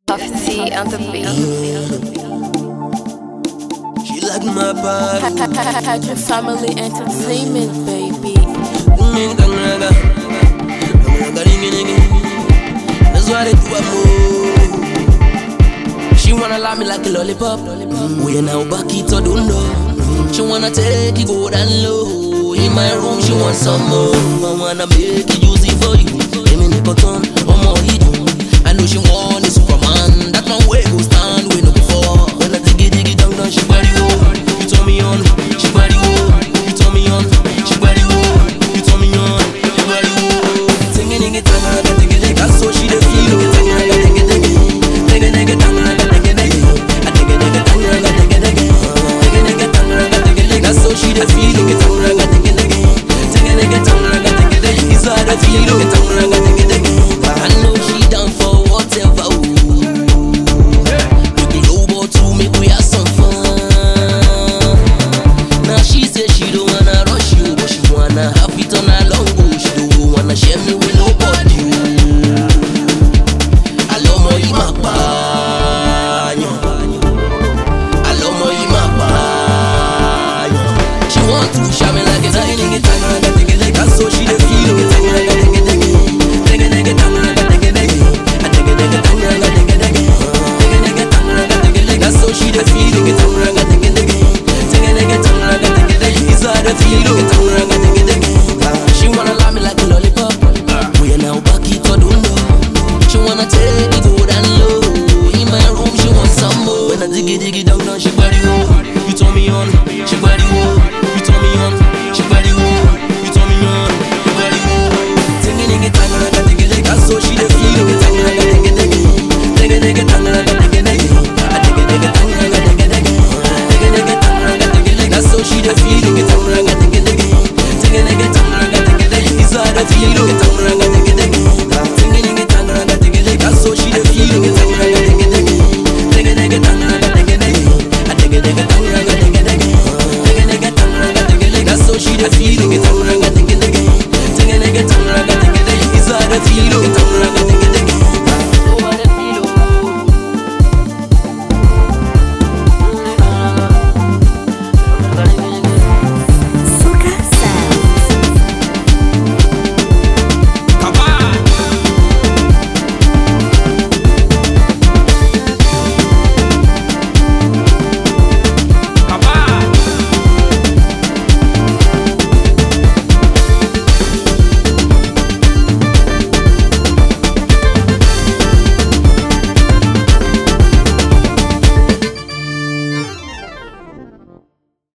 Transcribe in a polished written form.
Puffy on the beat. She like my body. Patrick Family Entertainment, baby. That's why they do a move. She wanna love me like a lollipop. We now back it to dundo. She wanna take it go down low. In my room she wants some more. I wanna make it juicy for you. Give me the button, more you do. I know she want